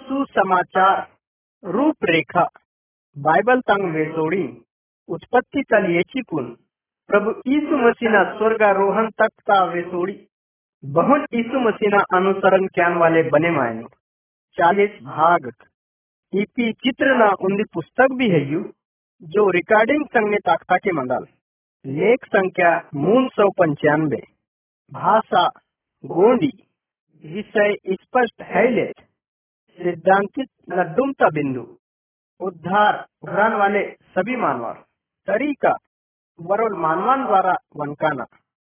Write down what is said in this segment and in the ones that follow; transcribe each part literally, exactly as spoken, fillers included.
सुसमाचार रूपरेखा बाइबल तंग वेसोड़ी उत्पत्ति तल येचिकुन प्रभु यीशु मसीना स्वर्गारोहण तक का वेसोड़ी बहुत यीशु मसीना अनुसरण क्यान वाले बने मायनो चालीस भाग इपी चित्र ना उन्दी पुस्तक भी है यू जो रिकॉर्डिंग संगे ताकता के मंदाल लेख संख्या मून सौ पंचानवे भाषा गोंडी विषय स्पष्ट है लेख सिद्धांतिक नडुमता बिंदु उद्धार उभरान वाले सभी मानवार तरीका वरोल मानवान द्वारा वनकाना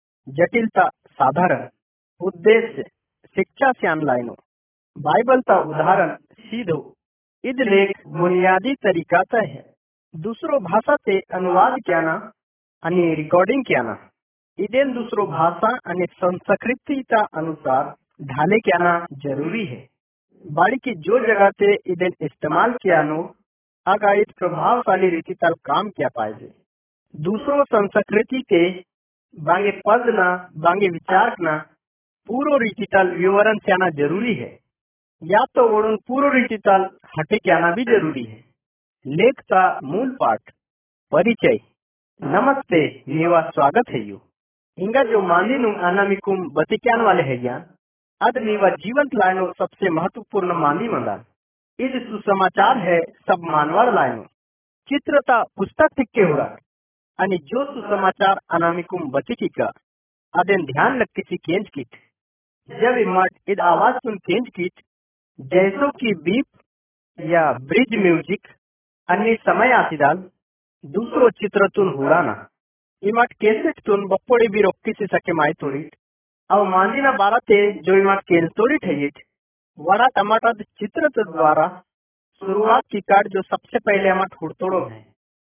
जटिलता साधारण उद्देश्य शिक्षा श्यान लाइनो बाइबल का उदाहरण सीधो इद लेख बुनियादी तरीका तय है दूसरो भाषा से अनुवाद क्या ना अनि रिकॉर्डिंग क्या ना इदेन दूसरो भाषा अनि संस्कृति का अनुसार ढाले क्या ना जरूरी है बाड़ी की जो जगह से इदेन इस्तेमाल किया नो आगाइद प्रभावशाली रीति तल काम क्या पाए दूसरो संस्कृति के बांगे पद ना बांगे विचार ना पूरो रीति तल विवरण क्या जरूरी है या तो ओढ़न पूरो रीति तल हटे क्या भी जरूरी है लेख का मूल पाठ परिचय नमस्ते मेवा स्वागत है यू इंगा जो मांदी नु अनामिकुम बतिक्यान वाले है ज्ञान अद मेवा जीवंत लाइनो सबसे महत्वपूर्ण मांदी मंदान इस सुसमाचार है सब मानवार लाइनो चित्रता पुस्तक टिक्के हो रहा अनि जो सुसमाचार अनामिकुम बतिकी का अदेन ध्यान लग किसी केंज किट जब इमट इद आवाज सुन केंज किट जैसो की बीप या ब्रिज म्यूजिक अन्य समय आसिदाल दूसरो चित्र तुन हुराना इमट केसेट तुन बप्पोड़ी भी रोक्की से सके माई तोड़ी अब मांदिना बारते जो इमट केल तोड़ी ठहित वड़ा टमाटर चित्र द्वारा शुरुआत की कार्ड जो सबसे पहले अमट हुड़तोड़ो है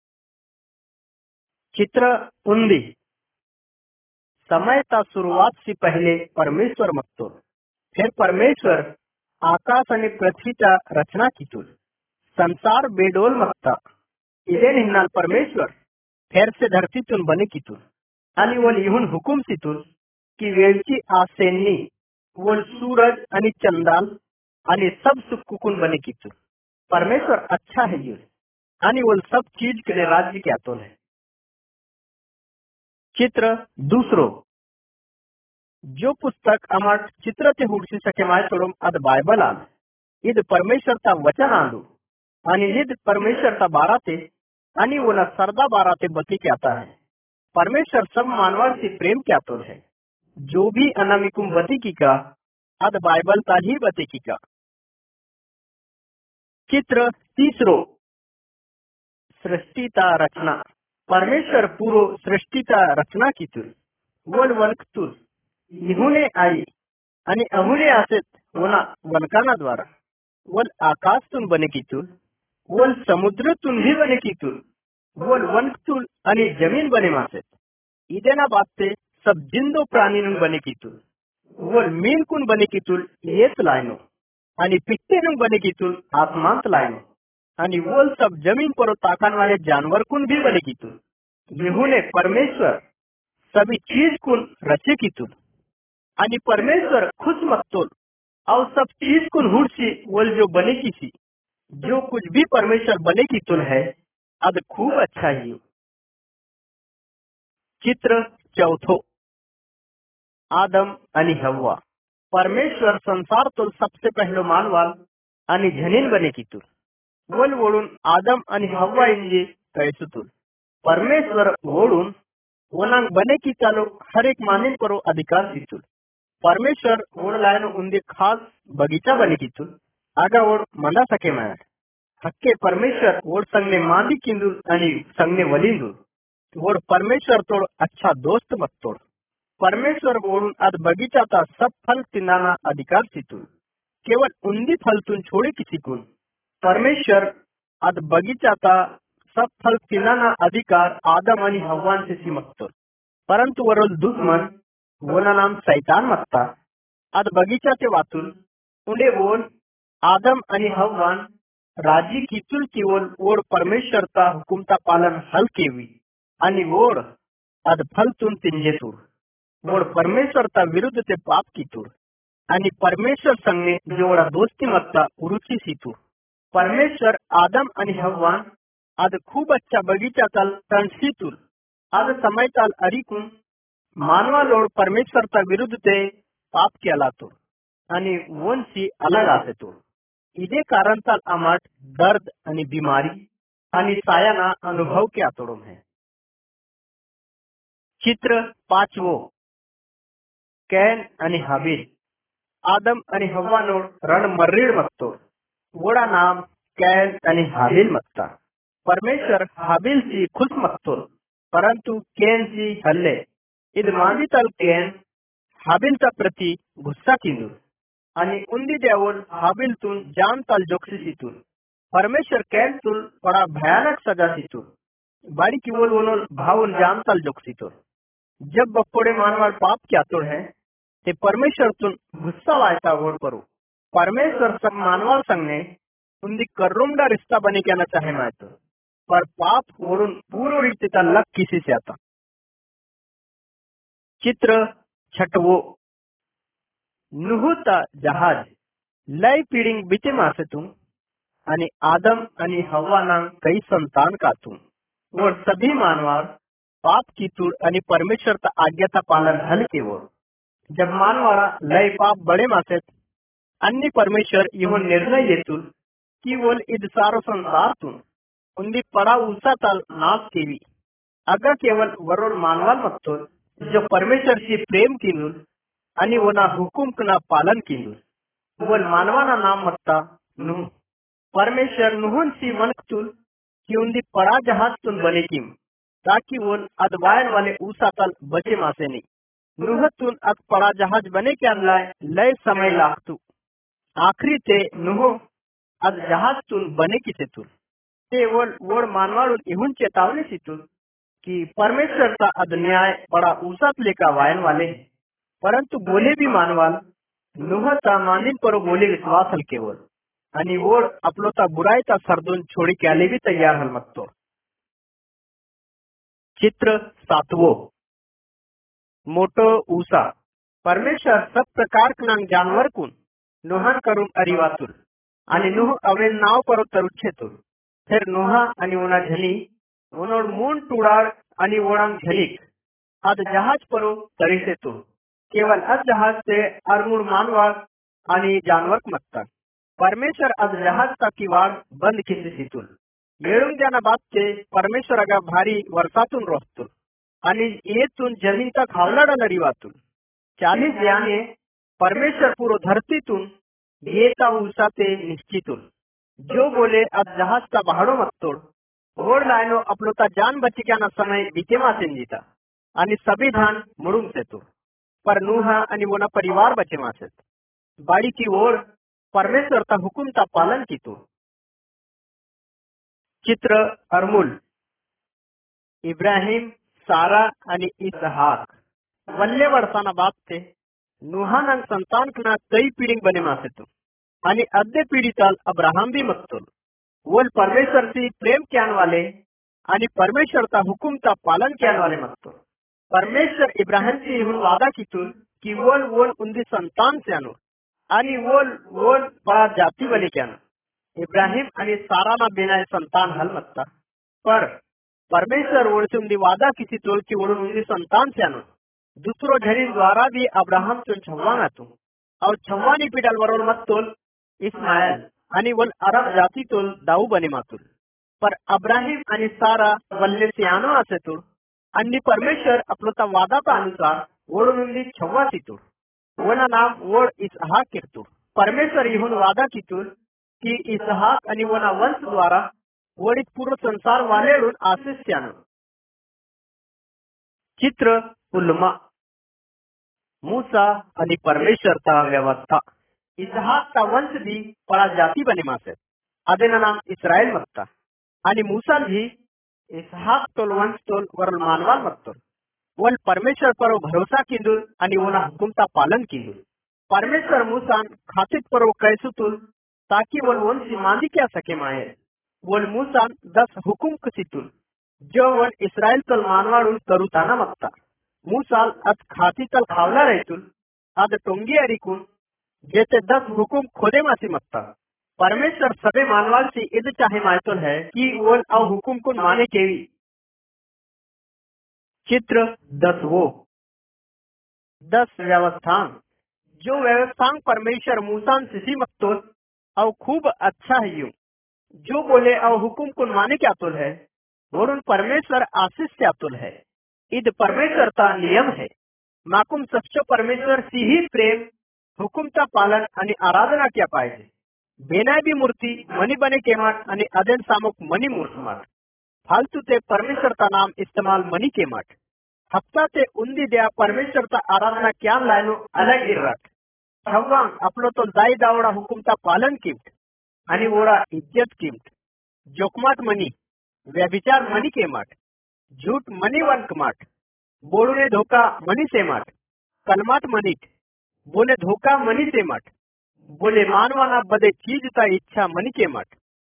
चित्र उन्दी समय का शुरुआत से पहले परमेश्वर मक्तोर फिर परमेश्वर आकाश अनि पृथ्वी का रचना की तुल संसार बेडोल मक्ता इधे निन्नाल परमेश्वर फिर से धरती तुन बने की तुल अनि वोल युन हुकुम सी तुल की वेलची आसेनी वोल सूरज अनि चंदाल अनि सब सुकुकुन बने की तुल परमेश्वर अच्छा है युल अनि वोल सब चीज के लिए राज्य क्या तोल है चित्र दूसरो जो पुस्तक अमर चित्र ते हुड़सी सके माय तोड़म अद बाइबल आन इद परमेश्वर ता वचन आंदू अनि इद परमेश्वर ता बाराते अनि वो न सरदा बाराते बती के आता है परमेश्वर सब मानवार से प्रेम क्या तोड़ है जो भी अनामिकुम बती की का अद बाइबल ता ही बती की का चित्र तीसरो सृष्टि ता रचना परमेश्वर पूरो सृष्टि ता रचना की तुल वोल वनक तुल इहुने आई अनि अहुने आसेत वना वनकाना द्वारा वोल आकाश तुन बने की तुल वोल समुद्र तुन भी बने की तुल वोल वनक तुल अनि जमीन बने मासेत इदेना बात से सब जिंदो प्राणी नुन बने की तुल वोल मीन कुन बने की तुल ये लाइनो अनि पिट्टे नुन बने की तुल आसमान लाइनो अनि वोल सब जमीन पर ताकान वाले जानवर कुन भी बने की तुल यहुने परमेश्वर सभी चीज कुन रचे की तुल अनि परमेश्वर खुश मक्तोल और सब चीज कुन हुड़सी वोल जो बने की सी जो कुछ भी परमेश्वर बने की तुल है अद खूब अच्छा ही चित्र चौथो आदम अनि हव्वा परमेश्वर संसार तुल सबसे पहलो मानवाल अनि झनीन बने की तुल वोल वोड़ून आदम अनि हव्वा इंजे कैसु तुल परमेश्वर वोड़ून वनांग बने की चालो हर एक मानिन करो अधिकार दी तुल परमेश्वर वोड़ लायनो उन्दे खास बगीचा बने की तुल आगा वोड़ मंदा सके मैं हक्के परमेश्वर वोड़ संगने मांदी किंदुल अनि संगने वलिंदुल वोड़ परमेश्वर तोड़ अच्छा दोस्त मत तोड़ परमेश्वर वोड़ून अद बगीचा ता सब फल तिनाना अधिकार सी तुल केवल उन्दी फल तुन छोड़े किसी कुन परमेश्वर अद बगीचा ता सब फल तिनाना अधिकार आदम अनि हव्वान से सीमत परंतु वरोल दुश्मन वोना नाम शैतान मत्ता अद बगीचा के वातुल उन्हें वोल आदम अनि हव्वान राजी किचुल की वोल वोड़ परमेश्वर ता हुकुमता पालन हल केवी अनि वोड़ अद फल तुन तिंजे तुर वोड़ परमेश्वर ता विरुद्ध ते पाप की तुर आणि परमेश्वर संगे जोड़ा दोस्ती मत्ता उरुची सीतू। परमेश्वर आदम आणि हव्वा आज खूप अच्छा बगीचा तल तणसीतूल आज समय तल अरिकून मानवा लोड परमेश्वरता विरुद्ध ते पाप केला तो आणि वंशी अलग आसे तो इदे कारण तल अमाट दर्द आणि बीमारी आणि सायाना अनुभव के आतोड़म है। चित्र पाचवो कैन आणि हाबिल। आदम आणि हव्वा नोड रण मर्रीड मत्तो वोड़ा नाम कैन आणि हाबिल मत्ता। परमेश्वर हाबिल सी खुश मत्तो परंतु कैन सी हल्ले इद मांदी तल कैन हाबिल ता प्रति गुस्सा किंदू आणि उंदी देवल हाबिल तुन जान तल जोक्सी सीतून परमेश्वर कैन तुल बड़ा भयानक सजा सीतून बाड़ी की वोल वोनोल भावुल जान तल जोक्सी तो जब बप्पोड़े मानवार पाप क्या तोड़ है ते परमेश्वर तुन गुस्सा वायता वोड़ करो परमेश्वर सब मानवार संग ने उंदी कर्रुमडा रिश्ता बने क्या न चाहे मैं तो पर पाप वोड़ुन पूरो रीति तल लग किसी से आता। चित्र छठवो नुहुता जहाज लय पीड़िंग बिचे मासे तुम आणि आदम आणि हव्वा नांग कई संतान का तुम वो सभी मानवार पाप की तुर आणि परमेश्वर ता आज्ञा पालन हल के वो जब मानवारा लय पाप बड़े मासे अन्य परमेश्वर यह निर्णय येतुल कि वोल इद सारो संसार तुम उंदी पड़ा उसा तल नाश केवी अगर केवल वरोल मानवाल मत्तोल जो परमेश्वर से प्रेम किनुल आणि वना हुकुम कना पालन किनुल वोल मानवाना नाम मत्ता नुह परमेश्वर नुहन सी वनकतुल कि उंदी पड़ा जहाज तुन बने किम ताकि वोल अदवायन वाले ऊसा तल बचे मासे नहीं नुह तुन अक पड़ा जहाज बने के अनलाय लय समय लागतु आखिरी ते नुह अद जहाज तुन बने किसे तुल ते वोल वोड़ मानवाड़ुल इहुन चेतावनी सी तुल कि परमेश्वर का अद न्याय बड़ा ऊसात लेका वायन वाले हैं परंतु बोले भी मानवाल नुह ता मानिन पर बोले विश्वास हल केवल आणि वोड़ अपलो ता बुराई ता सरदून छोड़ी क्याले भी तैयार हल मत्तो। चित्र सातवो मोटो ऊसा परमेश्वर सब प्रकार के जानवर कुन नुहन करून अरिवातुल आणि नुह अवे नाव करो तरुच्छेतुल फिर नुहा आणि ओना झनी ओनोड मून टुडाड आणि ओणांग झनीक अद जहाज परो तरीसे तो केवल अद जहाज से अरमुड़ मानवार आणि जानवर मत्ता परमेश्वर अद जहाज ता किवाड़ बंद किसी सीतुल येळून जाना बात से परमेश्वर अगा भारी वर्षातून रोहतुल आणि येतून जमीन ता खावलाडा नरिवातुल चालीस याने परमेश्वर पूरो धरतीतून येता उसाते निश्चितुल जो बोले अद जहाज ता पहाड़ो मत तोड़ वोड़ लाइनो अपनो ता जान बची क्या न समय बीतेमा से जीता आणि सभी धान मुड़ुम से तो पर नूहा आणि वोना परिवार बचे मासेत बाड़ी की ओर परमेश्वर ता हुकुम ता पालन की तो। चित्र अरमुल इब्राहिम सारा आणि इसहाक वल्ले वर्षाना बाप ते नुहानंग संतान कना कई पीढ़ी बने मासे तो आणि अद्दे पीढ़ी तल अब्राहम भी मत्तोल वोल परमेश्वर से प्रेम क्यान वाले आणि परमेश्वर ता हुकुम ता पालन क्यान वाले मत्तोल परमेश्वर इब्राहिम से हुन वादा कितुल कि वोल वोल उंदी संतान से अनु आणि वोल वोल बड़ा जाति बने क्यान इब्राहिम आणि साराना बेना संतान हल मत्ता पर परमेश्वर वोल से उंदी वादा किसी तोल की वोल उंदी संतान से अनु दूसरो झरी द्वारा भी अब्राहम तुन छव्वाना तू और छव्वानी पिडल वरोल मत्तोल इस्माइल आणि वोल अरब जाति तोल दाऊ बने मातुल पर अब्राहिम आणि सारा वल्ले से आनो आसे तुल अन्नी परमेश्वर अपलोता वादा का अनुसार वोड़ उंदी छव्वा सीतुल वोना नाम वोड़ इसहाक किरतुल परमेश्वर यहुन वादा कितुल कि इसहाक आणि वोना वंश द्वारा वोड़ित पूर्व संसार वालेडून आशीष त्यानु। चित्र उल्मा मूसा आणि परमेश्वर ता व्यवस्था इसहाक ता वंश भी पड़ा जाति बने मासे अदेना नाम इस्राएल मत्ता आणि मूसा भी इसहाक तोल वंश तोल वरल मानवाल मत्तोल वोल परमेश्वर पर भरोसा किंदुल आणि वोना हुकुम ता पालन किंदुल परमेश्वर मूसा खातित पर वो कैसु तुल ताकि वोल वंशी मांदी क्या सके माए वोल मूसा दस हुकुम कसितुल जो वोल इस्राएल तल मानवाडून करुताना मत्ता मूसा अत खाती तल खावला रहतुल अद टोंगी अरिकुन जैसे दस हुकुम खोदे मासी मत्ता परमेश्वर सबे मानवाल से इद चाहे मायतुल है कि वो अव हुकुम को माने केवी। चित्र दस वो दस व्यवस्थान जो व्यवस्थान परमेश्वर मूसान सिसी मत्तुल अव खूब अच्छा है यूं जो बोले अव हुकुम को माने क्या तुल है वरुण परमेश्वर आशीष क्या तुल है। इद परमेश्वर का नियम है माकुम सच्चो परमेश्वर सी ही प्रेम हुकुमचा पालन आणि आराधना क्या पाहिजे। बेनाबी मूर्ती मनी बने केमाट आणि अदेन सामुक मनी मूर्तमाट फालतू ते परमेश्वर का नाम इस्तेमाल मनी केमाट हफ्ता ते उन्दी द्या परमेश्वर का आराधना क्या लायनो अलग इर्रट छव्वांग अपनो तो दाई दावड़ा हुकुमता पालन किमट आणि वोड़ा इज्जत किमट जोकमाट मनी व्यभिचार मनी केमाट झूठ मनी वंक माट बोलने धोखा मनी से माट कलमाट मनीट बोले धोखा मनी से माट बोले मानवाना बदे चीज का इच्छा मनी के माट।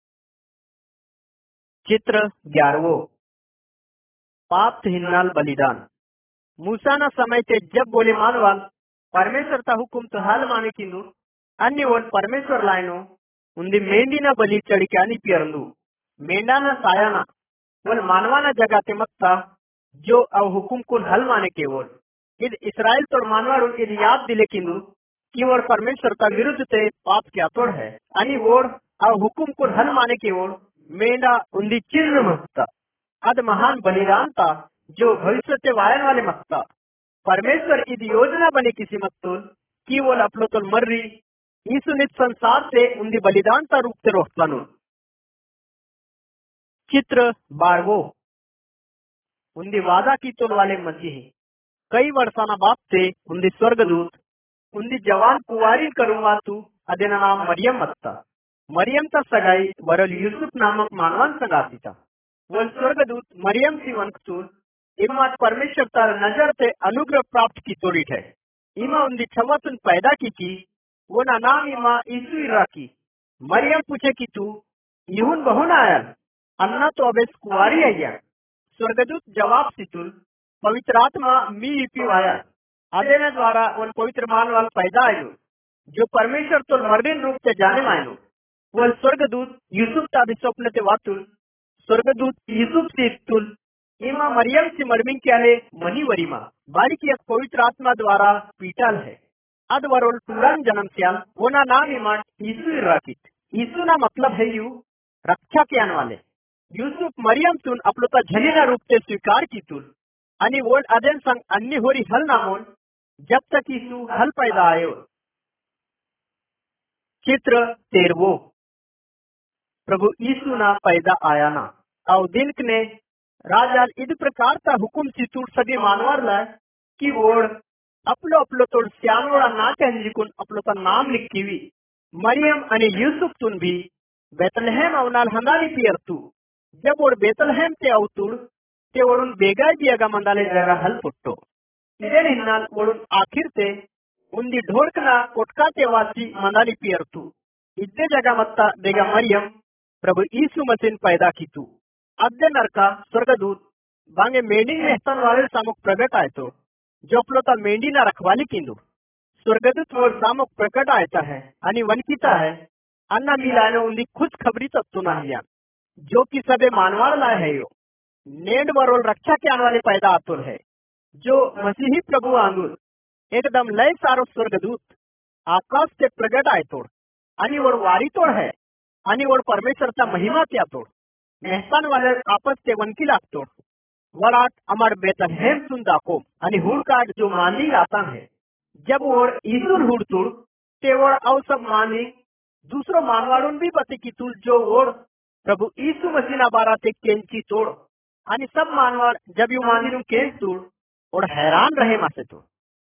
चित्र ग्यारहवो पाप हिन्नाल बलिदान मूसा ना समय ते जब बोले मानवाल परमेश्वर का हुकुम तो हाल माने किंदु अन्य वन परमेश्वर लायनो उन्दी मेंढीना बलि चढ़िकानी पियरंदु मेंढाना सायाना वन मानवाना जगाते मत्ता जो अव हुकुम को हल माने केवल इद इसराइल तोड़ मानवाड़ो इद याद दिले किंदु कि वोर परमेश्वर का विरुद्ध ते पाप क्या तोड़ है अनि वोर अव हुकुम को हल माने केवल मेंढा उन्दी चिन्ह मत्ता अद महान बलिदान था जो भविष्य से वायन वाले मत्ता परमेश्वर इद योजना बने किसी मत्तुल कि वो अपलो तुल मर्री यीशु नित संसार से उन्दी बलिदान का रूप से रोहतानु। चित्र बारहवो उन्दी वादा की तोल वाले मसीह कई वर्षाना बाप थे उन्दी स्वर्गदूत उन्दी जवान कुवारी करूंगा तू अदेना नाम मरियम मत्ता मरियम का सगाई वरल यूसुफ नामक मानवान सगाती था वह स्वर्गदूत मरियम सी वंकतूल इमात परमेश्वर तार नजर से अनुग्रह प्राप्त की तोड़ी है इमा उन्दी छवतुन पैदा की थी वो ना नाम इमा ईसु इरा की मरियम पूछे कि तू यून बहुन आयल अन्ना तो अबेस कुवारी आया स्वर्गदूत जवाब सितुल पवित्र आत्मा मी इपी आया अदेन द्वारा उन पवित्र मानवाल पैदा आयो जो परमेश्वर तो मर्दिन रूप से जाने मायनो वह स्वर्गदूत यूसुफ का भी स्वप्न ते वातुल स्वर्गदूत यूसुफ से तुल इमा मरियम से मरमिंग क्या ले मनी वरीमा बाड़ी की एक पवित्र आत्मा द्वारा पीटाल है अद वरोल टूरान जन्म सियाल ओना नाम इमान यीशु राकित यीशु ना मतलब है यू रक्षा के आने वाले यूसुफ मरियम तुन अपलोता झलीना रूप से स्वीकार की तुल अनि वोल अदेन संग अन्य होरी हल नामोन जब तक यीशु हल पैदा आयो। चित्र तेरहवो प्रभु यीशु ना पैदा आया ना अव दिन ने राजाल इद प्रकार का हुकुम सितुर सभी मानवर ला कि वोड़ अपलो अपलो तोड़ श्यामोड़ा ना कहंजिकुन अपलो का नाम लिखीवी मरियम अनि यूसुफ तुन भी बेतलहम अवनाल हंगाली पियरतु जब वोड़ बेतलहम ते अवतुड़ ते वोड़ुन बेगा दियागा मंदाले जगह हल पुट्टो इधर हिन्नाल वोड़ुन आखिर ते उन्दी ढोड़कना कोटका ते वासी मंदाली पियरतु इद्दे जगह मत्ता देगा मरियम प्रभु यीशु मसीह पैदा की तू अद्य नरका स्वर्गदूत बांगे मेंढी मेहतान वाले सामुक प्रकट आए तो जो अपलोता मेंढी ना रखवाली किंदु स्वर्गदूत और सामुक प्रकट आयता है अनि वनकीता है अन्ना मिलाने उन्दी खुद खबरी तत्व ना हिया जो कि सबे मानवार लाए है यो नेड वरोल रक्षा के आने वाले पैदा आतुर है जो मसीही प्रभु आंगुर एकदम लय सारो स्वर्गदूत आकाश से प्रकट आए तोड़ अनि और वारी तोड़ है अनि और परमेश्वर का महिमा क्या तोड़ मेहसान वाले आपस से वनकी लाग तोड़ वराट अमर बेतलहम सुन दाको अनि हुड़ काट जो मानी आता है जब और ईसुर हुड़ तुड़ ते और अव सब मानी दूसरो मानवाड़ुन भी बते की तुल जो और प्रभु यीशु मसीह ना बारा ते केंची तोड़ अनि सब मानवाड़ जब यू मानी नु केंच तोड़ और हैरान रहे मासे तो।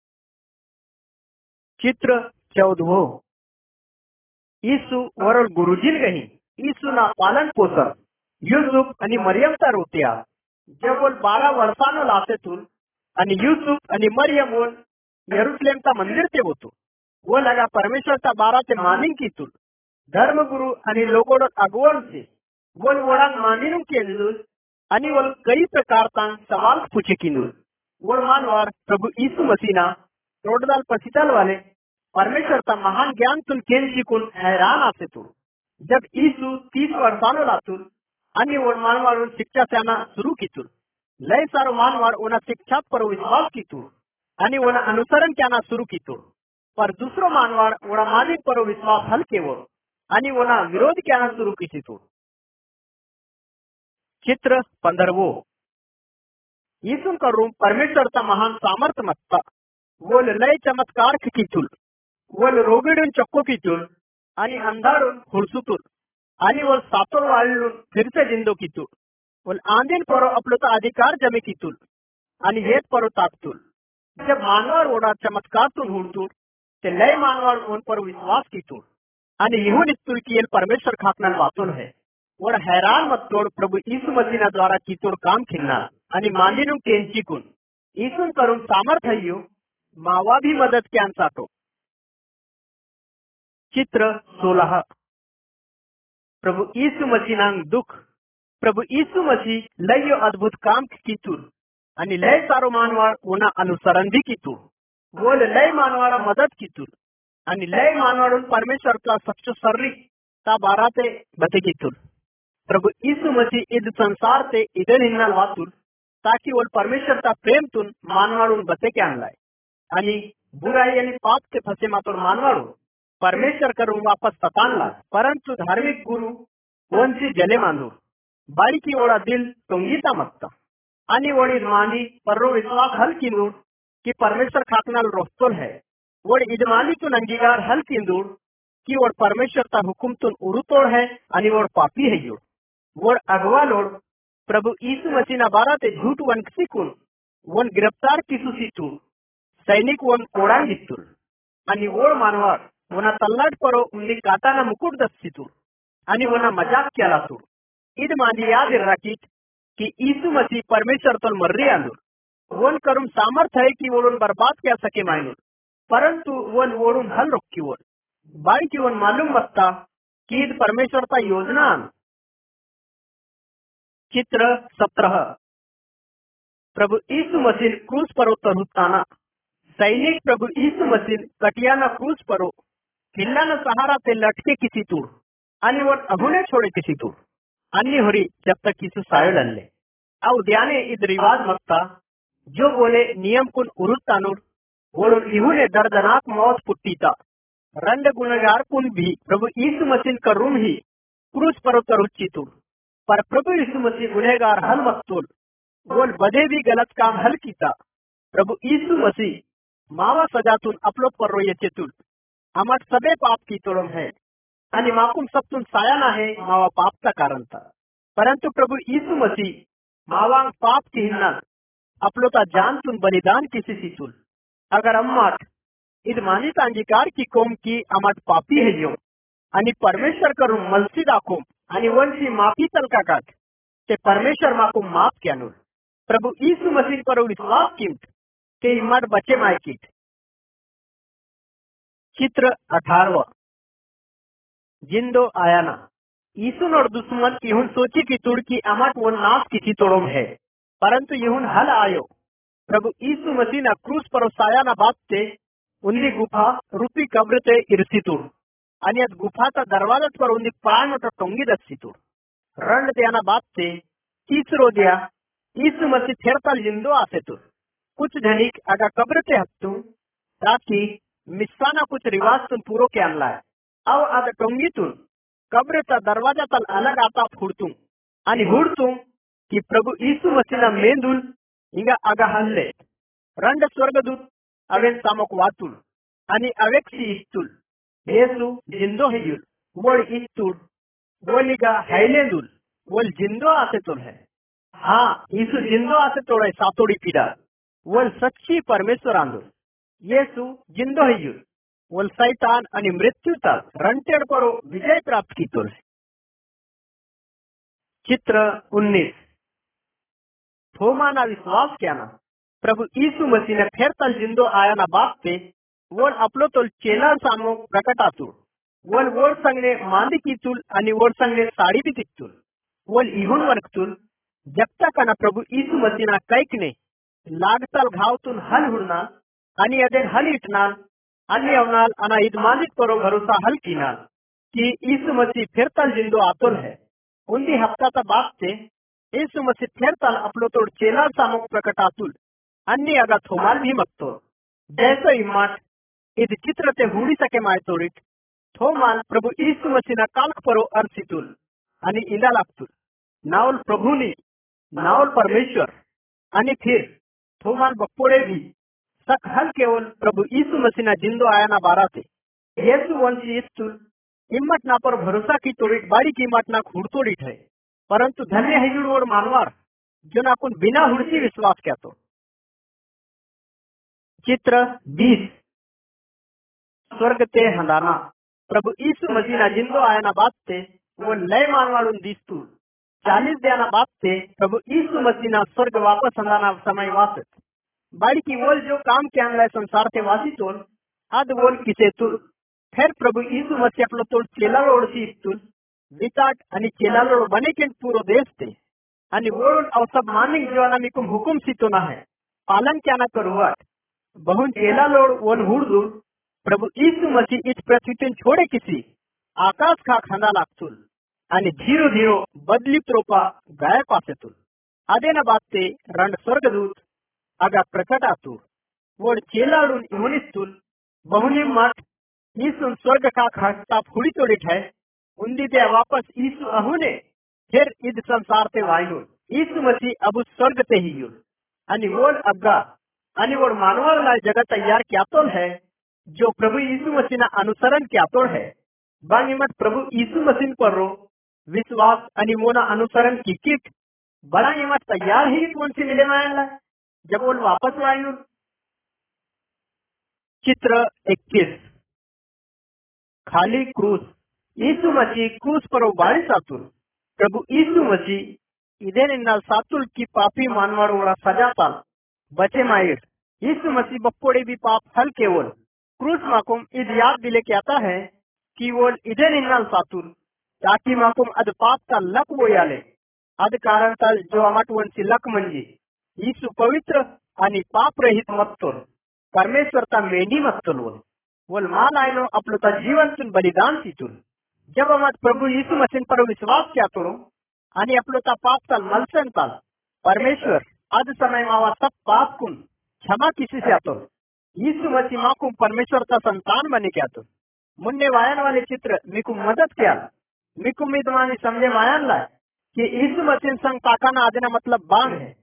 चित्र चौदहवो यीशु वरल गुरुजीन गही यीशु ना पालन पोषण यूसुफ आणि मरियम ता रोत्या जब वो बारह वर्षानो लाते तुल आणि यूसुफ आणि मरियम वो यरूशलेम का मंदिर ते होतो वो लगा परमेश्वर का बारा ते मानिंग की तुल धर्म गुरु आणि लोगों अगवण से वो वोड़ा मानिनु केंदुल आणि वो कई प्रकार ता सवाल पूछे किंदुल वो मानवार प्रभु यीशु मसीह ना रोडदाल पसिताल वाले परमेश्वर का महान ज्ञान तुन केन शिकून हैरान आसे तू जब यीशु तीस वर्षानो लातुल आणि वो मानवारून शिक्षा त्याना सुरू कीतुल लय सारो मानवार उना शिक्षा पर विश्वास कीतुल आणि उना अनुसरण त्याना सुरू कीतुल पर दुसरो मानवार उना मालिक पर विश्वास हल केवळ आणि उना विरोध त्याना सुरू कीतुल। चित्र पंधरवो यीशु का रूम परमेश्वर का महान सामर्थ्य मत्ता वो लय चमत्कार कीतुल वो रोगडून चक्को कीतुल आणि अंधारून हुलसुतुल आणि वो सातोर वाळून फिरसे जिंदो कीतुल वो आंधीन परो अपलो तो अधिकार जमे कीतुल आणि हेत परो ताकतुल जब मानवार ओडा चमत्कार तुन हुडतुल ते लय मानवार उन पर विश्वास कीतुल आणि यहून इस्तुल कियल परमेश्वर खाकनल वातुल है और हैरान मत तोड़ प्रभु यीशु मसीह द्वारा कीतुर काम खिलना आणि मांदिनु केंची कुन यीशु करून सामर्थ्य हयो मावा भी मदद के अंसातो। चित्र सोलह प्रभु यीशु मसीह नांग दुख प्रभु यीशु मसीह लयो अद्भुत काम कीतुल आणि लय सारो मानवार उना अनुसरण भी कीतुल वो लय मानवारा मदद कीतुल आणि लय मानवारून परमेश्वर का सच्चो सर्री ता बाराते बते कीतुल प्रभु यीशु मसीह इद संसार ते इधन हिन्नल वातुल ताकि वो परमेश्वर का प्रेम तुन मानवारून बते के आणलाय आणि बुराई आणि पाप के फसे मातोर मानवारून परमेश्वर करून वापस ततानला परंतु धार्मिक गुरु वंशी जले मांदूर बाड़ी की ओड़ा दिल टोंगीता मत्ता आणि ओड़ी मांदी पर्रो विश्वास हल किंदूर कि परमेश्वर खाकनाल रोस्तोल है वोड़ इजमानी तुन अंगीकार हल किंदूर कि वोड़ परमेश्वर का हुकुम तुन उरुतोड़ है आणि वोड़ पापी है यो वोड़ अगवा लोड़ प्रभु यीशु मसीह ना बारा ते झूठ वन सिकुन वन गिरफ्तार किसु सितु सैनिक वन कोडांग दितुल आणि वोड़ मानवार वना तल्लाट परो उन्नी काटाना मुकुट दस्सितुल आणि वना मजाक केला तू इद मांदी याद राखीत कि यीशु मसीह परमेश्वर तोल मर्री आंदुल वन करून सामर्थ है कि वोड़न बर्बाद क्या सके मायनुल परंतु वन वोड़न हल रोकी वन बाई की वन मालूम बत्ता कि इद परमेश्वर का योजना आन। चित्र सत्रह प्रभु यीशु मसीह क्रूस पर उतरुताना सैनिक प्रभु यीशु मसीह कटियाना क्रूस परो किल्लाना सहारा ते लटके किसी तूर अन्य वन अगुने छोड़े किसी तूर अन्य होरी जब तक यीशु सायो डल्ले और ध्याने इद रिवाज मत्ता जो बोले नियम कुन उरुतानुर बोलो इहुने दर्दनाक मौत पुट्टीता रंड गुनगार कुन भी प्रभु यीशु मसीह का रूम ही क्रूस पर उतरुचितुर पर प्रभु यीशु मसीह गुनहगार हल मस्तुल बोल बदे भी गलत काम हल कीता प्रभु यीशु मसीह मावा सजातुन अपलो पर रोयचेतुल आमट सबे पाप की तोड़म है आणि माकुम सबतुन सायाना है मावा पाप का कारण था परंतु प्रभु यीशु मसीह मावांग पाप की हिन्ना अपलो ता जान तुन बलिदान किसी सीतुल अगर अम्माट इद मानित अंगीकार की कोम की अमट पापी है यो आणि परमेश्वर करून मलसी दाखोम आणि वंशी माफी तलका काट ते परमेश्वर माकुम माफ क्यानुल प्रभु यीशु मसीह पर विश्वास किमत के इमट बचे मायकिट। चित्र अठारवा जिंदो आयाना यीशु नोड़ दुश्मन यहुन सोची की तुड़की अमट वो नाश किसी तोड़ों है परंतु यहुन हल आयो प्रभु यीशु मसीह ना क्रूस पर सायाना बात ते उन्दी गुफा रूपी कब्र ते इरसितुर आणि यात गुफाचा दरवाजा पर उन्दी प्राण मोठा टोंगी दस्सितुर रंड त्याना बात ते तीसरो दिया यीशु मसीह थेरताल जिंदो आसेतुर कुछ धनिक अगा कब्र ते हत्तु ताकि मिस्साना कुछ रिवाज तुन पूरो के अनला है अब आदा टोंगी तुन कब्र ता दरवाजा तल अलग आता फुड़तु आणि हुड़तु कि प्रभु यीशु मसीह ना मेंदुल इंगा अगा हल्ले रंड स्वर्गदूत अवेन सामक वातुल आणि अवेक्सी इस्तुल येसु जिंदो हेयुल वोल इस्तुल वोलिगा हैलेंदुल वोल जिंदो आसेतुल है हाँ यीशु जिंदो आसेतुल है सातोड़ी पीड़ा वोल सच्ची परमेश्वर आंदुल येसु जिंदो हेयुल वोल शैतान आणि मृत्यु तक रणतेड़ पर विजय प्राप्त की तुल। चित्र उन्नीस थोमाना विश्वास क्या ना प्रभु यीशु मसीह ने फिर तल जिंदो आया ना बाप पे वोल अपलो तोल चेला सामो प्रकट आतु वोल वोल संगने मांदी की तुल आणि वोल संगने साड़ी भी दिखतुल वोल इहुन वर्कतुल जब तक ना प्रभु यीशु मसीह ना कैक ने लागतल घाव तुन हल हुड़ना आणि अदेन हल इटना अन्य अवनाल अना ईद मालिक करो भरोसा हल की नाल कि यीशु मसीह फिर तल जिंदो आतुल है उन्दी हफ्ता ता बात से यीशु मसीह फिर तल अपलो तोड़ चेला सामुक प्रकट आतुल अन्य अगा थोमाल भी मत्तो जैसो इमाट इद चित्र ते हुडी सके माय तोड़ित थोमाल प्रभु यीशु मसीह ना काल्क परो अर्सितुल आणि इंदा लागतुल नावल प्रभुनी नावल परमेश्वर आणि फिर थोमाल बप्पोड़े भी सक हल केवल प्रभु यीशु मसीह ना जिंदो आया ना बारा थे यीशु वंशी इस्तुल हिम्मत ना पर भरोसा की तोड़ित बाड़ी की हिम्मत ना खुड़ तोड़ित है परंतु धन्य है जुड़ मानवार जो ना कुन बिना हुड़सी विश्वास क्या तो चित्र बीस स्वर्ग ते हंदाना प्रभु यीशु मसीह ना जिंदो आया ना बात थे वो लय मानवाड़ुन दिस्तु चालीस देना बात थे प्रभु यीशु मसीह ना स्वर्ग वापस हंदाना समय वासत बाड़ी की वोल जो काम के अंगला संसार ते वासी तोल आद वोल किसे तुल फिर प्रभु यीशु मसीह अपलो तोल चेला लोड़ सी तुल विताट आणि चेला लोड़ बने के पूरो देश थे आणि वोल अव सब मानिक जो ना मिकुम हुकुम सी तो ना है पालन क्या ना करुवाट बहुन चेला लोड़ वोल हुड़ प्रभु यीशु मसीह इस पृथ्वी ते छोड़े किसी आकाश का खंदा लागतुल आणि धीरो धीरो बदली त्रोपा गाय पासे तुल आदे ना बाते रण स्वर्गदूत आगा प्रकट आतुर वोड चेलाडून इमुनिस्तुल बहुनी मठ यीशु स्वर्ग का खस्ता फुड़ी तोड़ित है उन्दी दे वापस यीशु अहुने फिर इद संसार ते वायुल यीशु मसीह अब स्वर्ग ते ही युल अनि वोड अग्गा अनि वोड मानवर लाल जगत तैयार क्या तोल है जो प्रभु यीशु मसीह ना अनुसरण क्या तोड़ है बांगी मत प्रभु यीशु मसीह पर रो विश्वास अनि मोना अनुसरण की किट बड़ा मत तैयार ही कौन सी मिले मायला जब वो वापस आयु चित्र इक्कीस खाली क्रूस यीशु मसीह क्रूस पर बाड़ी सातुल प्रभु यीशु मसीह इधे निन्ना सातुल की पापी मानवाड़ोड़ा सजा ताल बचे मायर यीशु मसीह बप्पोड़े भी पाप हल केवल क्रूस माकुम इद याद दिले के आता है कि वो इधे निन्ना सातुल ताकि माकुम अद पाप का लक वो याले अद कारण तल जो अमट वंशी लक मंजी यीशु पवित्र आणि पाप रहित मत्तोल परमेश्वर ता मेंढी मत्तोल वोल वोल माल आयनो अपलो ता जीवन तुन बलिदान सीतुल जब अमत प्रभु यीशु मसीह पर विश्वास क्या तोड़ो आणि अपलो ता पाप तल मलसन तल परमेश्वर अद समय मावा सब पाप कुन क्षमा किसी से आतो यीशु मसीह माकुम परमेश्वर ता संतान बने क्या तो मुन्ने वायन वाले चित्र मिकुम मदद क्या मिकुम मिदमानी समझे वायन लाए कि यीशु मसीह संग ताकाना आदेना मतलब बांग है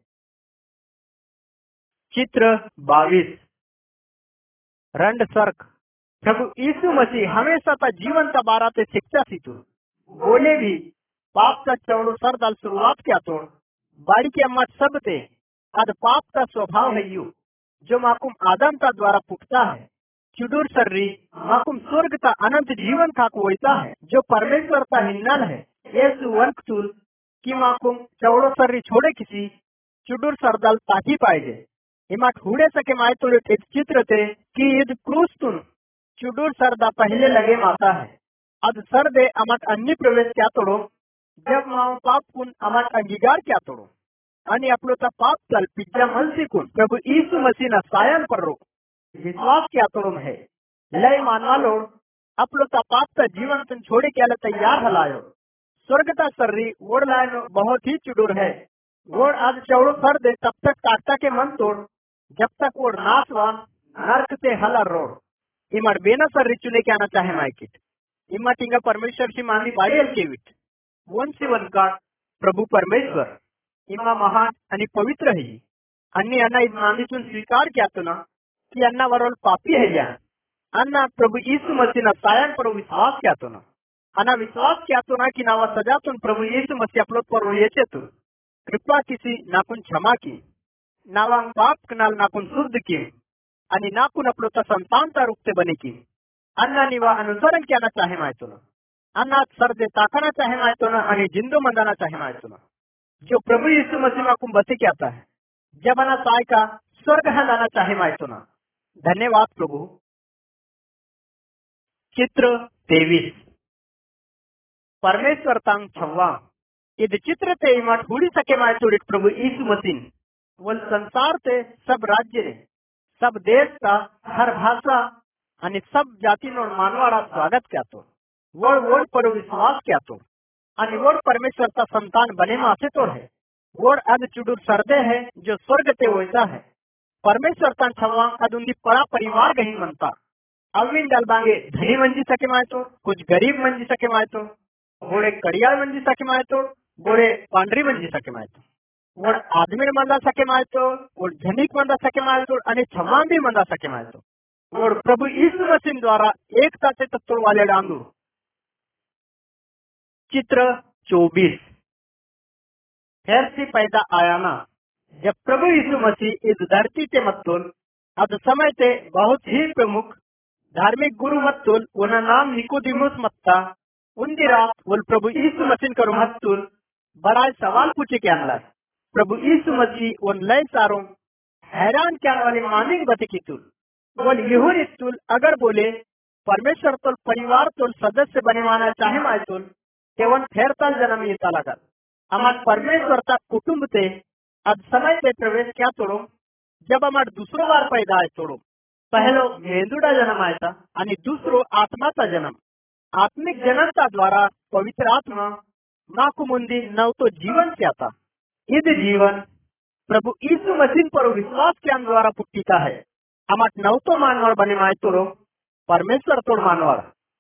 चित्र बाईस रंड सर्क प्रभु यीशु मसीह हमेशा ता जीवन का बारा ते शिक्षा सीतु बोले भी पाप का चौड़ो सर दल शुरुआत क्या तोड़ बाड़ी के अम्मत सब थे अद पाप का स्वभाव है यू जो माकुम आदम का द्वारा पुटता है चुडूर सर्री माकुम स्वर्ग का अनंत जीवन का कोईता है जो परमेश्वर का हिन्नल है यीशु वंकतुल की माकुम चौड़ो सर्री छोड़े किसी चुडूर सरदल ताकी पाएजे इमा ठूड़े सके माए तो एक चित्र थे कि ईद क्रूस तुन चुडूर सरदा पहले लगे माता है अद सर दे अमट अन्य प्रवेश क्या तोड़ो जब माओ पाप कुन अमट अंगीकार क्या तोड़ो अनि अपलो ता पाप तल पिज्जा मनसी कुन प्रभु यीशु मसीह ना सायन पर रो विश्वास क्या तोड़ो है लय मानवा लो अपलो ता पाप ता जीवन तुम छोड़े क्या तैयार हलायो स्वर्ग ता सर्री वोड़ लायनो बहुत ही चुडूर है वोड़ आज चौड़ो सर दे तब तक काटता के मन तोड़ जब तक वो नासवान नर्क से हला रोड इमर बेना सर रिचुने के आना चाहे माइकिट इमा टिंगा परमेश्वर सी मानी बाड़ी केविट वन सी वन का प्रभु परमेश्वर इमा महान आणि पवित्र है अन्य अन्ना इस मानी तुम स्वीकार क्या तो ना कि अन्ना वरोल पापी है या अन्ना प्रभु यीशु मसीह ना सायन पर विश्वास क्या तो ना अन्ना विश्वास क्या तो ना कि नावा सजा तुम प्रभु यीशु मसीह अपलोड पर ये तो कृपा किसी नाकुन क्षमा की नावांग पाप कनाल नाकुन शुद्ध की आणि नाकुन अपलो ता संतान ता रूप बने की अन्ना निवा अनुसरण क्या ना चाहे माय तो ना अन्ना सर दे ताकना चाहे माय तो ना आणि जिंदो मंदाना चाहे माय तो ना जो प्रभु यीशु मसीह माकुम बसे क्या आता है जब अन्ना साय का स्वर्ग हलाना चाहे माय तो ना धन्यवाद प्रभु चित्र तेवीस परमेश्वर तांग छवा इद चित्र ते इमाट हुड़ी सके माय तोड़ित प्रभु यीशु मसीह वल संसार ते सब राज्य ने सब देश का हर भाषा आणि सब जातीनोड मानवाड़ा स्वागत क्या तो वोड वोड पर विश्वास क्या तो आणि वोड परमेश्वर का संतान बने मासे तो है वोड अद चुडुर सरदे है जो स्वर्ग ते वैसा है परमेश्वर का छवा अदुंदी परा परिवार गही मनता अविन डलबांगे धनी मंजी सके मायतो कुछ गरीब मंजी सके मायतो घोड़े कड़ियाल मंजी सके मायतो घोड़े पांढरी मंजी सके मायतो वोड आदमी मंदा सके मायतो वोड धनिक मंदा सके मायतो आणि छवा भी मंदा सके मायतो और प्रभु यीशु मसीह द्वारा एकता से तत्व वाले डांगू। चित्र चौबीस फिर से पैदा आया ना जब प्रभु यीशु मसीह इस धरती के मत्तुल अद समय ते बहुत ही प्रमुख धार्मिक गुरु मत्तुल उन्हें नाम निकोदिमुस मत्ता उनकी रात बोल प्रभु यीशु मसीह करो मत्तुल बड़ा सवाल पूछे क्या अनला प्रभु यीशु मसीह उन लय सारों हैरान क्या वाले मानिक बते की तुल बोल यहूदी तुल अगर बोले परमेश्वर तुल परिवार तुल सदस्य बनवाना चाहे माय तुल केवल फेरताल जन्म येता लगा हमार परमेश्वर का कुटुंब ते अब समय पे प्रवेश क्या तोड़ो जब हमार दूसरो बार पैदा आए तोड़ो पहलो मेंदुडा जन्म आया था आणि दूसरो आत्माचा जन्म आत्मिक जन्मता द्वारा पवित्र आत्मा माँ को मुंदी नव तो जीवन से आता इद जीवन प्रभु यीशु मसीह पर विश्वास के द्वारा पुट्टिता है हमार नवतो मानवर बने माय तोड़ो परमेश्वर तोड़ मानवर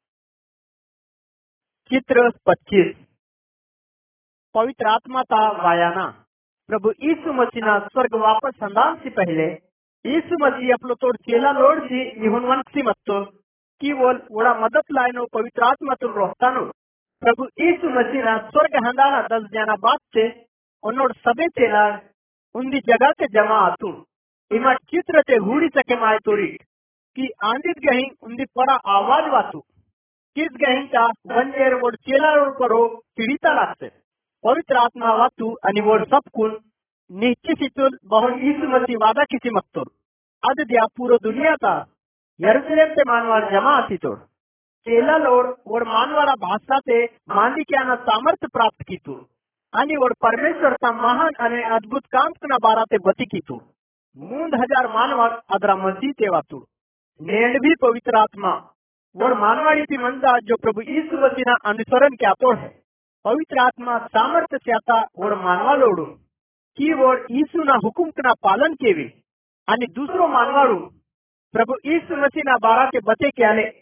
चित्र पच्चीस पवित्र आत्मा था वायाना प्रभु यीशु मसीह ना स्वर्ग वापस संदान से पहले यीशु मसीह अपलो तोड़ चेला लोड सी निहुनवन सी मत्तो की बोल वड़ा मदद लायनो पवित्र आत्मा तुल रोहतानो प्रभु यीशु मसीह ना स्वर्ग हंदाना दस जाना बात से उन्नोड सबे चेला उनकी जगह के जमा आतू इमा चित्र ते हूड़ी सके माय तोड़ी कि आंदित गही उनकी पड़ा आवाज वातू किस गही का वंजेर वोड चेला रोड करो पीड़िता लागते पवित्र आत्मा वातू आणि वोड सब कुल निश्चित बहु यीशु मसीह वादा किसी मत्तोर अद दिया पूरो दुनिया का यरूशलेम ते मानवार जमा आती तोड़ चेला लोड वोड मानवारा भाषा ते मांदी क्या ना सामर्थ्य प्राप्त की तू आणि वोड परमेश्वर का महान आणि अद्भुत काम कना बारा ते बती की तू मूंद हजार मानवर अदरा मसीह ते वातू नेंड भी पवित्र आत्मा वोड मानवाड़ी की मंदा जो प्रभु यीशु मसीह ना अनुसरण क्या तो है पवित्र आत्मा सामर्थ्य से आता वोड मानवा लोडू की वोड यीशु ना हुकुम कना पालन केवी आणि दूसरो मानवाड़ू प्रभु यीशु मसीह ना बारा के बते के आले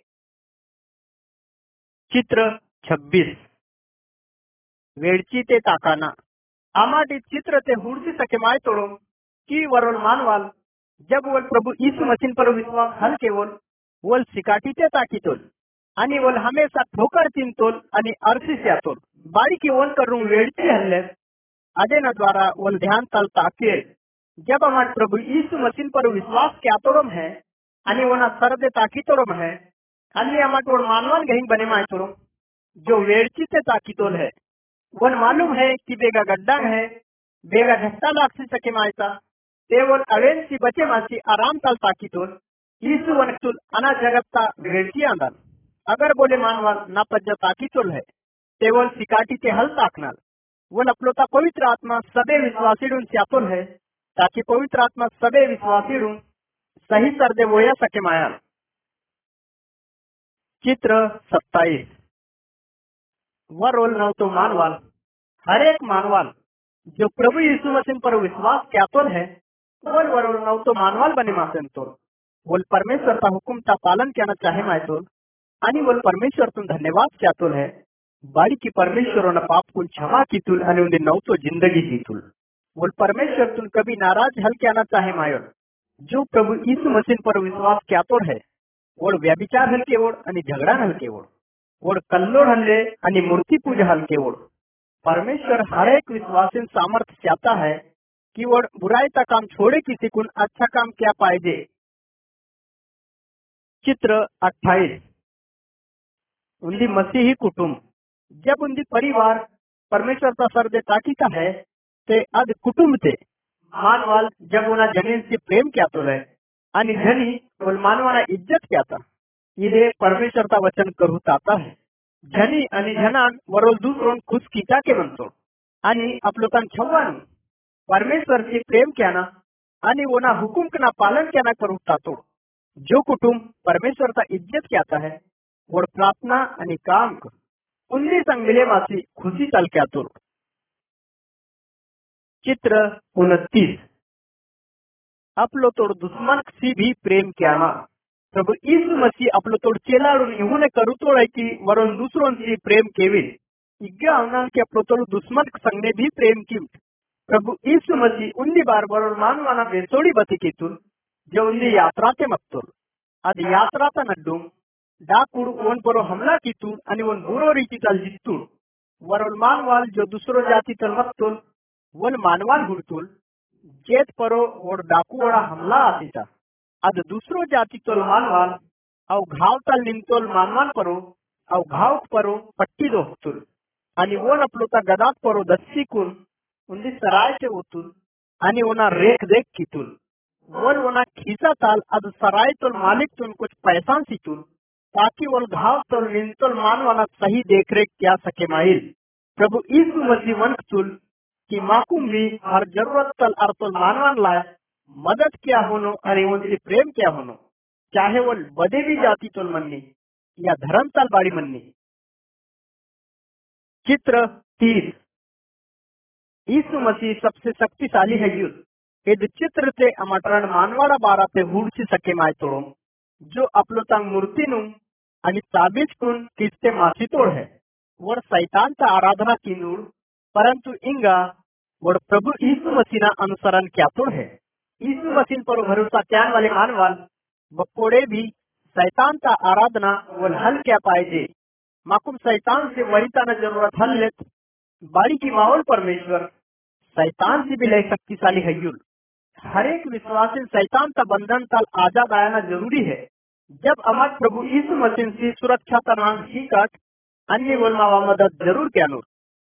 चित्र छब्बीस वेड़ची ते ताकाना आमाटी चित्र ते हुड़सी सके माय तोड़ो की वरोल मानवाल जब वोल प्रभु यीशु मसीह पर विश्वास हल के वोल वोल सिकाटी ते ताकी तोल आणि वोल हमेशा ठोकर तीन तोल आणि अरसी से तोल बारी की वोल करूं वेड़ची हल्ले अदे न द्वारा वोल ध्यान तल ताके जब हमारे प्रभु यीशु मसीह पर विश्वास क्या तोड़म है आणि वना सरदे ताकी तोड़म है अन्य हमारे वोल मानवान गहिंग बने माय तोड़ो जो वेड़ची ते ताकी तोल है वन मालूम है कि बेगा गड्ढा है बेगा झट्टा लाग सके मायता तेवल अवेन सी बचे मासी आराम तल ताकी तोल यीशु वन तुल अना जगत्ता वेड़ची आंदल अगर बोले मानवाल ना पज्जा ताकी तोल है तेवल सिकाटी के हल ताकनाल वल अपलोता पवित्र आत्मा सबे विश्वासीडून स्यातोल है ताकि पवित्र आत्मा सबे विश्वासीडून सही सरदे वोया सके मायाल चित्र सत्ताईस वरोल नव तो मानवाल हर एक मानवाल जो प्रभु यीशु मसीह पर विश्वास क्या तो है वोल वरोल नव तो मानवाल बने मासन तो वोल परमेश्वर का हुकुम का पालन करना चाहे माय तो आणि वोल परमेश्वर तुम धन्यवाद क्या तो है बाड़ी की परमेश्वर ने पाप कुल क्षमा की तुल आणि उन्हें नव तो जिंदगी दी तुल वोल परमेश्वर तुम कभी नाराज हल क्या ना चाहे मायो जो प्रभु यीशु मसीह पर विश्वास क्या तो है वोल व्यभिचार हल के वोड आणि झगड़ा हल के वोड वोड कल्लोड हल्ले आणि मूर्ति पूजा हल्के वोड परमेश्वर हर एक विश्वासी सामर्थ्य चाहता है कि वोड बुराई का काम छोड़े किसी कुन अच्छा काम क्या पाएजे चित्र अट्ठाईस उन्दी मसीही कुटुंब जब उन्दी परिवार परमेश्वर का सर्दे ताकी का है ते अद कुटुंब ते मानवाल जब उन्हा जनीन से प्रेम क्या तो है आणि जनी बोल मानवाना इज्जत क्या था इधे परमेश्वर का वचन करू ताता है जनी आणि जनान वरोल दुसरोन खुश कीता के म्हणतो आणि आपलोकान छव्वान परमेश्वर से प्रेम क्या ना आणि वोना हुकुम कना पालन क्या ना करू तातो जो कुटुंब परमेश्वरचा इज्जत करता है वो प्रार्थना आणि काम कर उन्नी संग मिले मासी खुशी चाल क्या तो चित्र उनतीस आपलो तोड़ दुश्मन सी भी प्रेम क्या ना प्रभु यीशु मसीह आपलो तोड़ चेलाडून इहुने करू तोड़ की वरून दूसरों सी प्रेम केविल इग्गा होना कि आपलो तोड़ दुश्मन संगने भी प्रेम की प्रभु यीशु मसीह उन्नी बार वरून मानवाना बेसोड़ी बती कीतुल जो उन्नी यात्रा के मत्तुल అది యాత్రాత నడ్డు डाकुड़ वन परो हमला कीतुल आणि वन बुरो रीति तल जित्तुल वरून मानवाल जो दूसरो जाति तल मत्तुल वन मानवाल हुडतुल जेत परो और डाकू वड़ा हमला आतीता अद दूसरो जाति तोल मानवाल अव घाव तल निंतोल मानवाल परो अव घाव परो पट्टी दोहतुल आणि वन अपलोता गदात परो दस्सी कुल उन्दी सराय से उतुल आणि वना रेख देख कीतुल वन वना खीसा ताल अद सराय तोल मालिक तुन कुछ पैसा सीतुल ताकि वो घाव तोल निंतोल मानवाना सही देखरेख क्या सके माइल प्रभु यीशु मसीह वन तुल कि माकुम भी हर जरूरत तल अर्तोल मानवान लाए मदद क्या होनो अरे उनसे प्रेम क्या होनो चाहे वो बदे भी जाती तोल मन्नी या धर्म तल बाड़ी मन्नी चित्र तीस यीशु मसीह सबसे शक्तिशाली है युद्ध इद चित्र से अमटरण मानवाड़ा बारा पे हुड सी सके माय तोड़ो जो अपलोतांग मूर्ति नु आणि ताबीज कुन किसते मासी तोड़ है वर शैतान ता आराधना की नूर परंतु इंगा वर प्रभु यीशु मसीह ना अनुसरण क्या तोड़ है यीशु मसीह पर भरोसा त्यान वाले मानवाल बकोड़े भी शैतान ता आराधना वन हल क्या पाए जे माकुम शैतान से वरिता न जरूरत हल लेत बाड़ी की माहौल परमेश्वर शैतान से भी लय शक्तिशाली है युल हर एक विश्वासी शैतान का बंधन तल आजाद आना जरूरी है जब अमर प्रभु यीशु मसीह से सुरक्षा का मांग ही काट अन्य बोलना मदद जरूर क्या नूर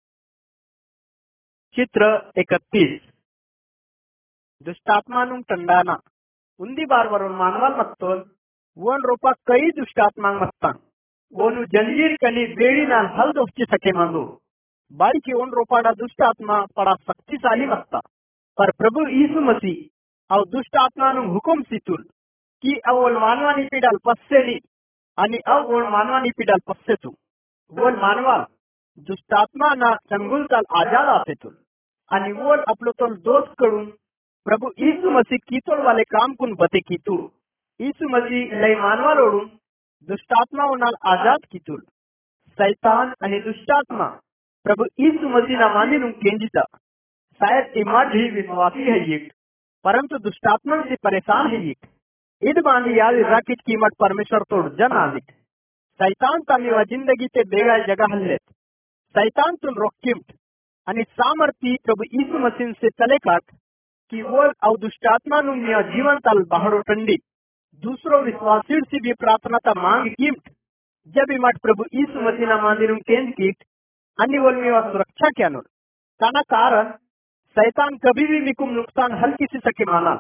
चित्र इकतीस दुष्टात्मा टंडाना उन्दी बार वरून मानवाल मत्तोल वन रोपा कई दुष्टात्मा मत्ता वोनु जंजीर कली बेड़ी नाल हल दोस्ती सके मांगो बाड़ी की उन रोपाड़ा दुष्ट आत्मा पड़ा शक्तिशाली मत्ता पर प्रभु यीशु मसीह और दुष्ट आत्मा नु हुकुम सितुल कि अवल मानवानी पीडाल पस्सेली आणि अवल मानवानी पीडाल पस्सेतु वोल मानवाल दुष्ट आत्मा ना संगुल तल आजाद आसेतुल आणि वोल अपलो तल दोष करून प्रभु यीशु मसीह कीतोल वाले काम कुन बते कीतु यीशु मसीह लय मानवाल ओडून दुष्टात्मा उनाल आजाद कीतुल शैतान आणि दुष्टात्मा प्रभु यीशु मसीह ना मानी नु केंजिता शायद इमाद ही विश्वासी है ये परंतु दुष्टात्मा से परेशान है ये इद बांधी याद राकिट कीमत परमेश्वर तोड़ जन आलिक शैतान तामीवा जिंदगी ते बेगा जगह हल्लेत शैतान तुन रोकिम्ट आणि सामर्थी प्रभु यीशु मसीह से तले काट कि वो और दुष्टात्मा नु मिया जीवन तल बाहरो टंडी दूसरो विश्वासी से भी प्रार्थना ता मांग कीमट जब इमाट प्रभु यीशु मसीह ना मानी नु केंज कीट अन्य वोल में सुरक्षा क्या नोर काना कारण शैतान कभी भी मिकुम नुकसान हल किसी सके माना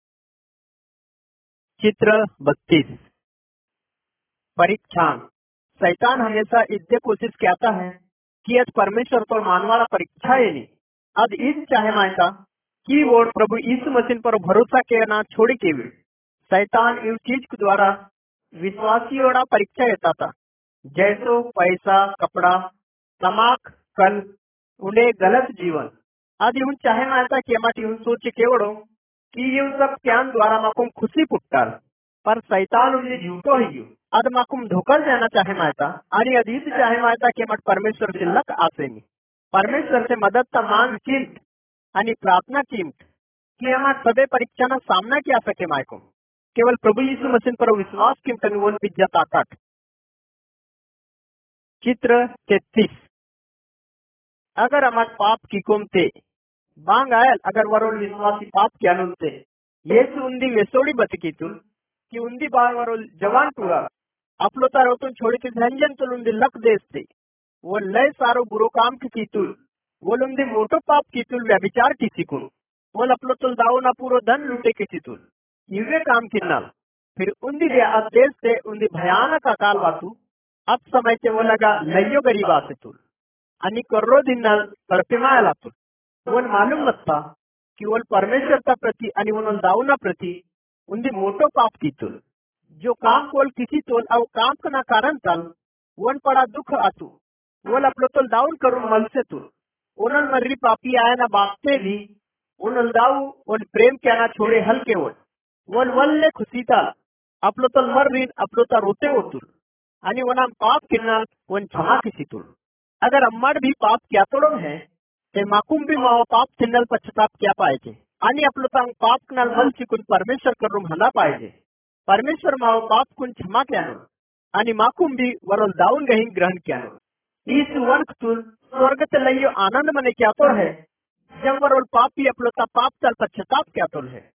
चित्र बत्तीस परीक्षान शैतान हमेशा इतने कोशिश करता है कि आज परमेश्वर तो मानवाला परीक्षा है नहीं अब इस चाहे मायता कि वो प्रभु यीशु मसीह पर भरोसा करना छोड़ के भी शैतान इस चीज के द्वारा विश्वासियों परीक्षा लेता था जैसो पैसा कपड़ा तमाक कल उन्हें गलत जीवन आदि उन चाहे मायता कि हमारी उन सोच केवड़ो कि ये सब ज्ञान द्वारा माकुम खुशी पुट्टाल पर शैतान उन्हें झूठो ही अद माकुम धोकर जाना चाहे मायता आणि अधीत चाहे मायता कि मत परमेश्वर से लक आसे नहीं परमेश्वर से मदद ता मांग कीमत आणि प्रार्थना कीमत कि हमारे सदे परीक्षा ना सामना किया सके मायको केवल प्रभु यीशु मसीह पर विश्वास कीमत अनुवन पिज्जा ताकत चित्र तैतीस अगर हमारे पाप की कुमते बांग आयल अगर वरोल विश्वासी पाप के अनुते येसु उन्दी वेसोड़ी बतकी तुल कि उन्दी बार वरोल जवान टूरा अपलोता रोतुन छोड़ी के झंझन तुल उन्दी लक देश थे वो लय सारो बुरो काम की कीतुल वो उन्दी मोटो पाप कीतुल व्यभिचार की सिकुल वो अपलो तुल दाऊ ना पूरो धन लूटे की सितुल इवे काम किन्नल फिर उन्दी दे देश से उन्दी भयानक अकाल वातु अब समय से वो लगा लयो गरीब आसे तुल आणि कर्रो दिन्नल तड़पेमायला तुल वो मालूम नसता कि वो परमेश्वर का प्रति आणि वो दाऊना प्रति उन्दी मोटो पाप कीतुल जो काम कोल किसी तोल अव काम कना कारण तल वन पड़ा दुख आतु वोल अपलो तोल दाउन करून मलसे तू उनल मर्री पापी आया ना बापते भी उनल दाऊ वन प्रेम क्या ना छोड़े हल्के वन वन वल्ले खुशी ताल अपलो तोल मर्रीन अपलो ता रोते होतुल आणि वनाम पाप किन्नाल वन क्षमा किसी तुल अगर अम्माड भी पाप क्या तोड़म है ते माकुम भी मावा पाप किन्नल पश्चाताप क्या पाएजे आणि आपलो तांग पाप कनाल मल चिकून परमेश्वर करून हला पाएजे परमेश्वर मावा पाप कुन क्षमा क्यानो आणि माकुम भी वरोल दाऊन गहीन ग्रहण क्यानो इस वर्ग तुल स्वर्ग ते लइयो आनंद मने क्या तो है जब वरोल पापी अपलो ता पाप तल पश्चाताप क्या तोल है।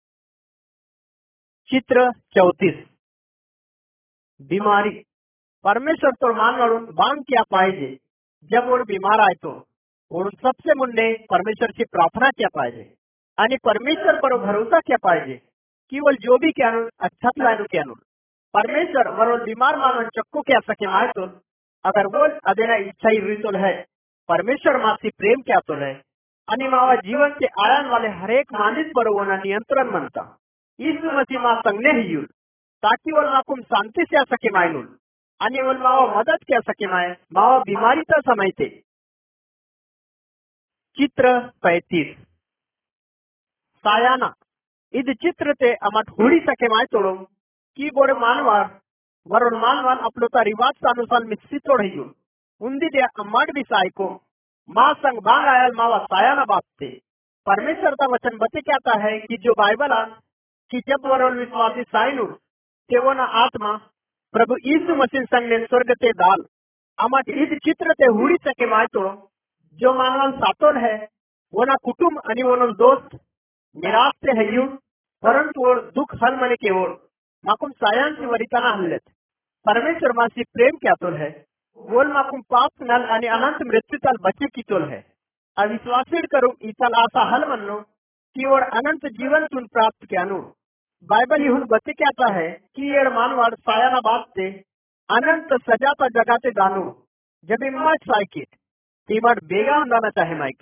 चित्र चौतीस बीमारी परमेश्वर तो मान वाळून बांग क्या पाहिजे जब वो बीमार आए तो म्हणून सबसे मुन्ने परमेश्वर की प्रार्थना क्या पाहिजे आणि परमेश्वर पर भरोसा क्या पाहिजे केवल जो भी क्या अच्छा लाइनो क्या परमेश्वर वरोल बीमार मानव चक्को क्या सके माए तो अगर वो अदेना इच्छा ही रितुल है परमेश्वर मासी प्रेम क्या तो है आणि मावा जीवन के आयान वाले हरेक मानिस पर वो नियंत्रण मनता यीशु मसीह मा संगने ही युल ताकि वो माकुम शांति से आ सके मायनुल आणि वो मावा मदद क्या सके माए मावा बीमारी ता समय थे। चित्र पैतीस सायाना इद चित्र ते अमट होड़ी सके माए तोड़ो की बोरे मानवार वरुण मानवान अपलो ता रिवाज का अनुसार मिस्सी तोड़ियो उन्दी दे अम्माड भी साइको माँ संग बांग आयल मावा सायाना बात थे परमेश्वर का वचन बते कहता है कि जो बाइबल आ कि जब वरुण विश्वासी साइनु ते वो ना आत्मा प्रभु यीशु मसीह संग ने स्वर्ग ते दाल अमट इद चित्र ते हुड़ी सके माए तोड़ो जो मानवान सातोल है वो ना कुटुंब आणि वोनल दोस्त निराश से है यू परंतु और दुख हल मने के ओर माकुम सायान से वरिताना हल्लेत परमेश्वर मासी प्रेम क्या तोल है वोल माकुम पाप नल आणि अनंत मृत्यु तल बचे की तोल है अविश्वासित करूं इतल आशा हल मन्नो की और अनंत जीवन तुन प्राप्त क्या नु बाइबल यहुन बते कहता है कि ये मानवाड़ सायाना बात से अनंत सजा पर जगाते दानो जब इम्मत साइकिट तीमर बेगा हंदाना चाहे माइकी।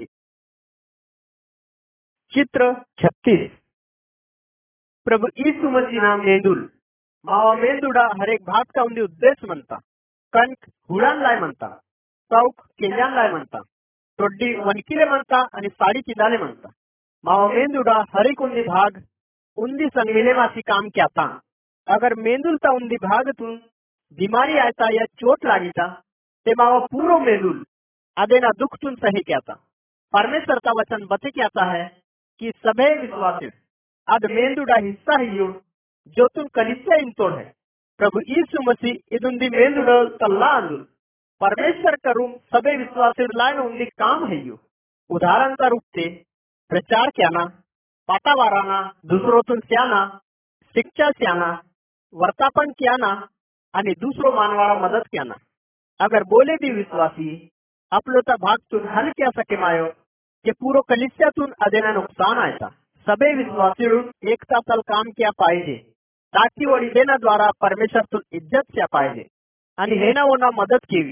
चित्र छत्तीस प्रभु यीशु मसीह नाम मेंदुल मावा मेंदुडा हर एक भाग का उन्दी उद्देश्य मनता कंक हुडान लाय मनता चौक केल्यान लाय मनता टोड्डी वनकिले मनता आणि साडी चिदाले मनता मावा मेंदुडा हर एक उन्दी भाग उन्दी संगमिले मासी काम क्या था अगर मेंदुल ता उन्दी भाग तुम बीमारी आयता या चोट लागिता ते मावा पूरो मेंदुल अदेना दुख तुम सही क्या था परमेश्वर का वचन बते कहता है कि सभे विश्वासी अद मेंदुडा हिस्सा ही यू जो तुम कलिसिया इंतोड़ है प्रभु यीशु मसीह इदुंदी मेंदुडा तल्ला अंदुल परमेश्वर करूं सभे विश्वासी लाइन उन्दी काम है यू उदाहरण का रूप से प्रचार क्या ना पाटा वाराना दूसरों तुम क्या ना शिक्षा क्या ना वर्तापन क्या ना आणि दूसरो मानवाड़ा मदद क्या ना अगर बोले भी विश्वासी अपलोता भाग तुन हल क्या सके मायो कि पूरो कलिसिया तुन अदेना नुकसान आयता सबे विश्वासी एकता तल काम क्या पाहिजे ताकि वो इदेना द्वारा परमेश्वर तुन इज्जत क्या पाहिजे आणि हेना वोना मदद केवी।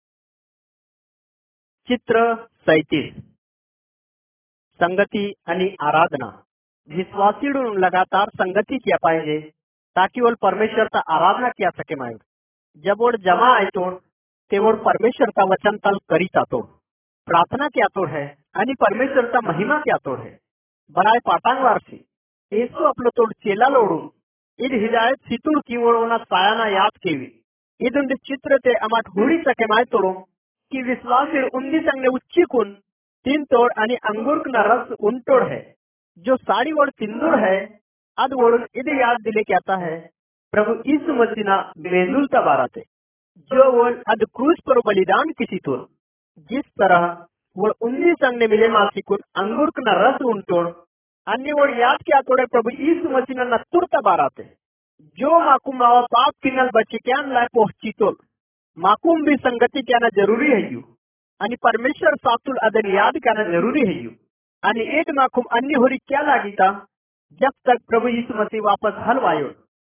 चित्र सैतीस संगति आणि आराधना विश्वासी लगातार संगति क्या पाहिजे ताकि वो परमेश्वर का आराधना क्या सके मायो जब वो जमा आए तो ते वो परमेश्वर का वचन तल करीता तो प्रार्थना क्या तोड़ है आणि परमेश्वर का महिमा क्या तोड़ है बनाए पाटांग वारसी येसु अपलो तोड़ चेला लोडून इद हिदायत सितुर की ओळोना सायाना याद केवी इदुंद चित्र ते अमाट हुडी सके माय तोड़ो कि विश्वासी उन्दी संगने उच्चीकुन तीन तोड़ आणि अंगूर न रस उनतोड़ है जो साड़ी वोड़ सिंदूर है अद वोड़ुन इद याद दिले कहता है प्रभु यीशु मसीह ना मेंदुलता बाराते जो वो अद क्रूस पर बलिदान किसी तोड़ जिस तरह वो उन्दी संग ने मिले मासिकुन अंगूर न रस उनतोड़ अन्य वो याद क्या तोड़े प्रभु यीशु मसीह ना तुरता बाराते जो माकुम मावा पाप किनल बच्चे क्या लाए पहुंची तो माकुम भी संगति क्या ना जरूरी है यू आणि परमेश्वर सातुल अदन याद क्या ना जरूरी है यू आणि एक माकुम अन्य होरी क्या लागी था जब तक प्रभु यीशु मसीह वापस हल आयो।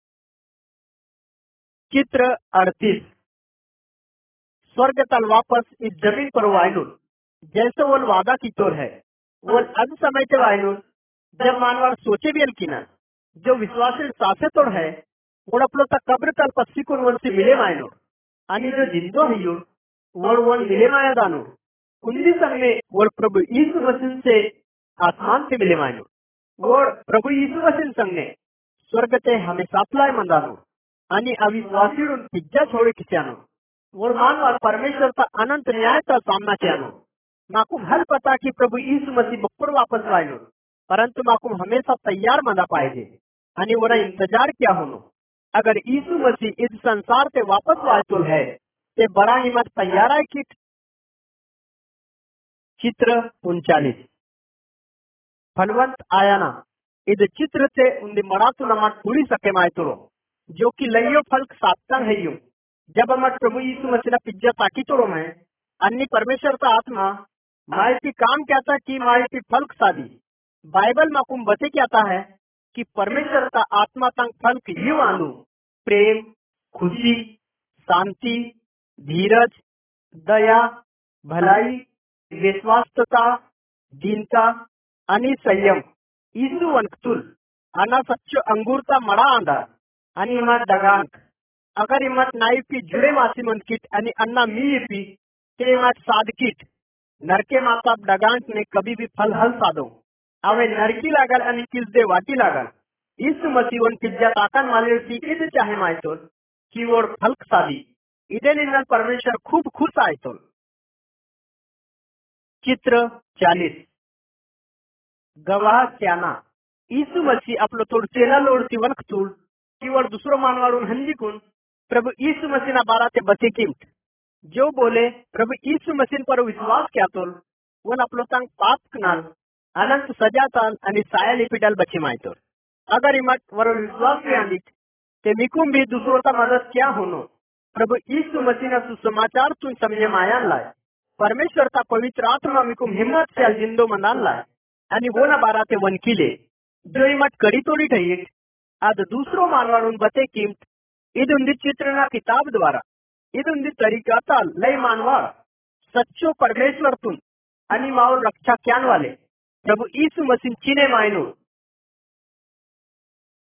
चित्र अड़तीस स्वर्ग तल वापस इस जमीन पर वायनुल जैसे वो वादा की तोर है वो अद समय के वायनुल जब मानवर सोचे भी अलकिना जो विश्वास सासे तोड़ है ओळखलो तर कब्र तल पस्सिकुन वंसी मिले मायनो आणि जो जिंदो हियो वोड़ वन मिले माया दानो कुंदी संगे वोड़ प्रभु यीशु मसीह से आसमान से मिले मायनो वोड़ प्रभु यीशु मसीह संगे स्वर्ग ते हमें सापलाय मंदानो आणि अविश्वासीडून पिज्जा छोड़े किस्यानो वोड़ मानवार परमेश्वर का अनंत न्याय का सामना कियानो माकुम हल पता कि प्रभु यीशु मसीह बप्पर वापस लायनो परंतु माकुम हमेशा तैयार मंदा पाहिजे आणि वोड़ा इंतजार क्या होनो अगर यीशु मसीह इस संसार से वापस वायतुल है ते बड़ा हिम्मत तैयार है कि चित्र उनचालीस फलवंत आयाना इद चित्र से उन्दी मरातु नमट पूरी सके मायतुरो जो कि लइयो फल्क सातंग है यूं जब अमट प्रभु यीशु मसीह पिज्जा ताकी तोड़ो में अन्य परमेश्वर का आत्मा मायती काम कहता कि मायती फल्क सादी बाइबल माकुम बते कहता है कि परमेश्वर का आत्मा तंग फल्क यू आलू प्रेम खुशी शांति धीरज दया भलाई विश्वासता दीनता आणि संयम ईसु वनकतुल आना सच्चो अंगूरता मड़ा आंदा आणि मत दगांक अगर इमत नाई पी जुड़े मासी मनकिट आणि अन्ना मी पी ते मत सादकिट नरके माता डगांक ने कभी भी फल हल सादो अवे नरकी लागल आणि किसदे वाटी लागल यीशु मसीह वन पिज्जा ताकन माले की इद चाहे मायतोल की वोड़ फल्क सादी इदे निन्न परमेश्वर खूब खुश आयतोल चित्र चालीस गवाह क्याना यीशु मसीह आपलो तोड़ चेला लोड़ती वनकतुल की वोड़ दूसरो मानवारून हंजिकुन प्रभु यीशु मसीह ना बाराते बते किम्ट जो बोले प्रभु यीशु मसीह पर विश्वास क्या तोल वन आपलो तंग पाप कनाल अनंत सजा ताल आणि साया लिपिडल बची मायतोल अगर इमत वर विश्वास के आंदिक ते मिकुम भी दूसरों का मदद क्या होनो प्रभु यीशु मसीह ना सुसमाचार तुम समझे मायान लाए परमेश्वर का पवित्र आत्मा मिकुम हिम्मत से जिंदो मनान लाए आणि वो ना बाराते वनकिले जो इमत कड़ी तोड़ी ठईट आद दूसरो मानवारून बते किम्ट इदुंदी चित्रना किताब द्वारा इदुंदी तरीका ताल लय मानवा सच्चो परमेश्वर तुम आणि मावर रक्षा क्यान वाले प्रभु यीशु मसीह चिने मायनो